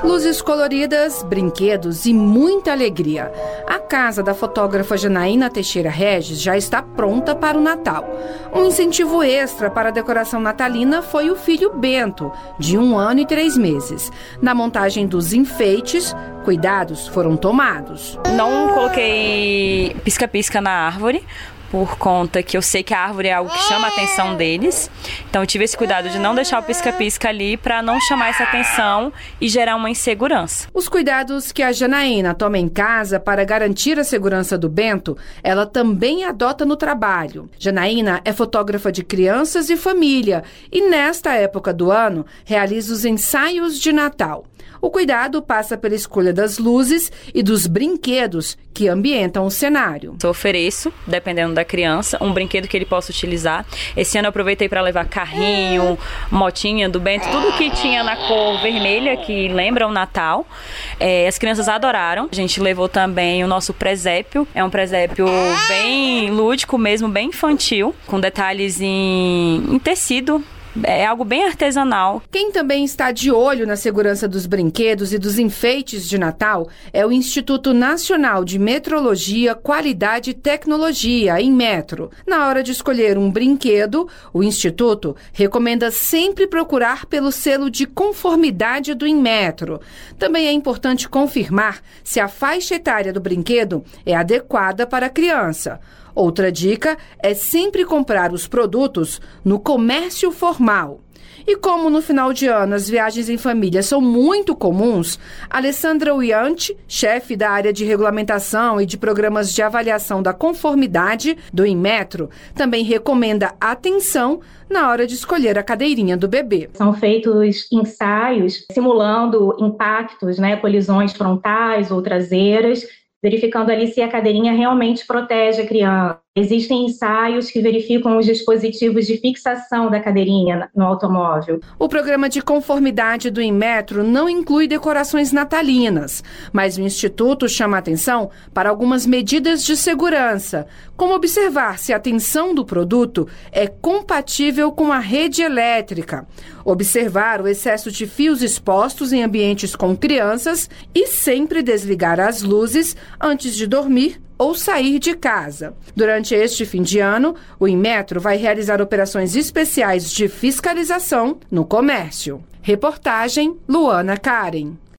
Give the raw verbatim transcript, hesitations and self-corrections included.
Luzes coloridas, brinquedos e muita alegria. A casa da fotógrafa Janaína Teixeira Regis já está pronta para o Natal. Um incentivo extra para a decoração natalina foi o filho Bento, de um ano e três meses. Na montagem dos enfeites, cuidados foram tomados. Não coloquei pisca-pisca na árvore, por conta que eu sei que a árvore é algo que chama a atenção deles. Então eu tive esse cuidado de não deixar o pisca-pisca ali para não chamar essa atenção e gerar uma insegurança. Os cuidados que a Janaína toma em casa para garantir a segurança do Bento, ela também adota no trabalho. Janaína é fotógrafa de crianças e família e nesta época do ano realiza os ensaios de Natal. O cuidado passa pela escolha das luzes e dos brinquedos que ambientam o cenário. Eu ofereço, dependendo da criança, um brinquedo que ele possa utilizar. Esse ano eu aproveitei para levar carrinho, motinha do Bento, tudo que tinha na cor vermelha, que lembra o Natal. É, as crianças adoraram. A gente levou também o nosso presépio. É um presépio bem lúdico mesmo, bem infantil, com detalhes em, em tecido. É algo bem artesanal. Quem também está de olho na segurança dos brinquedos e dos enfeites de Natal é o Instituto Nacional de Metrologia, Qualidade e Tecnologia, Inmetro. Na hora de escolher um brinquedo, o Instituto recomenda sempre procurar pelo selo de conformidade do Inmetro. Também é importante confirmar se a faixa etária do brinquedo é adequada para a criança. Outra dica é sempre comprar os produtos no comércio formal. E como no final de ano as viagens em família são muito comuns, Alessandra Uiante, chefe da área de regulamentação e de programas de avaliação da conformidade do Inmetro, também recomenda atenção na hora de escolher a cadeirinha do bebê. São feitos ensaios simulando impactos, né, colisões frontais ou traseiras, verificando ali se a cadeirinha realmente protege a criança. Existem ensaios que verificam os dispositivos de fixação da cadeirinha no automóvel. O programa de conformidade do Inmetro não inclui decorações natalinas, mas o Instituto chama atenção para algumas medidas de segurança, como observar se a tensão do produto é compatível com a rede elétrica, observar o excesso de fios expostos em ambientes com crianças e sempre desligar as luzes antes de dormir ou sair de casa. Durante este fim de ano, o Inmetro vai realizar operações especiais de fiscalização no comércio. Reportagem Luana Karen.